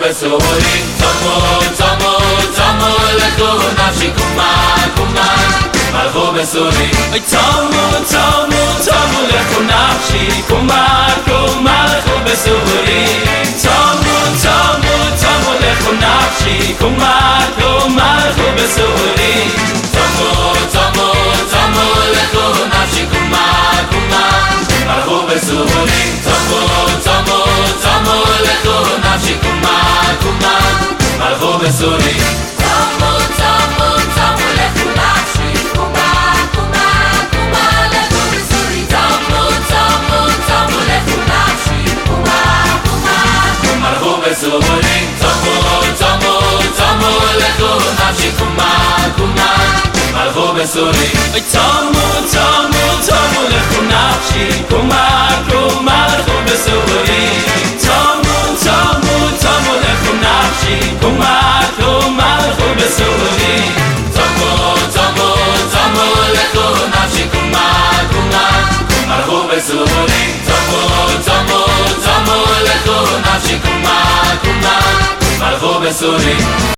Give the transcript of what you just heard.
בסורי צמו צמו צמו לכו נפשי קומה קומה מלכו בסורי צמו צמו צמו לכו נפשי קומה קומה לכו בסורי צמו צמו צמו לכו נפשי קומה קומה לכו בסורי צמו צמו צמו לכו נפשי קומה קומה מלכו בסורי צמו צמו צמו לכו נפשי קומה קומה מלכו בסורי צמו צמו צמו לכו נפשי קומה קומה קומה לכו בסורי צמו צמו צמו לכו נפשי קומה קומה מלכו בסורי צמו צמו צמו לכו נפשי קומה קומה מלכו בסורי צמו צמו צמו לכו נפשי קומה קומה מלכו בסורי צמו צמו צמו לכו נפשי קומה קומה מלכו בסורי צמו צמו צמו לכו נפשי קומה קומה מלכו בסורי צמו צמו צמו לכו נפשי קומה קומה מלכו בסורי